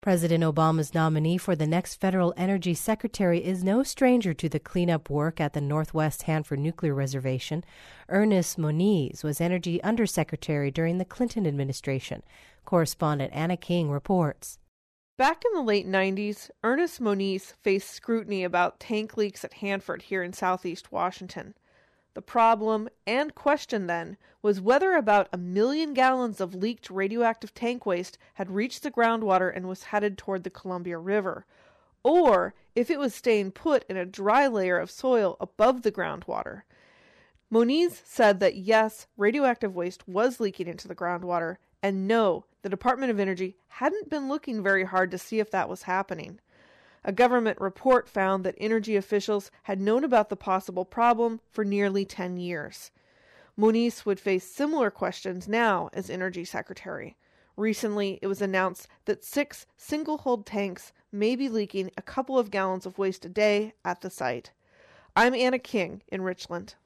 President Obama's nominee for the next federal energy secretary is no stranger to the cleanup work at the Northwest Hanford Nuclear Reservation. Ernest Moniz was energy undersecretary during the Clinton administration. Correspondent Anna King reports. Back in the late 90s, Ernest Moniz faced scrutiny about tank leaks at Hanford here in southeast Washington. The problem and question then was whether about 1 million gallons of leaked radioactive tank waste had reached the groundwater and was headed toward the Columbia River, or if it was staying put in a dry layer of soil above the groundwater. Moniz said that yes, radioactive waste was leaking into the groundwater, and no, the Department of Energy hadn't been looking very hard to see if that was happening. A government report found that energy officials had known about the possible problem for nearly 10 years. Moniz would face similar questions now as Energy Secretary. Recently, it was announced that 6 single-hulled tanks may be leaking a couple of gallons of waste a day at the site. I'm Anna King in Richland.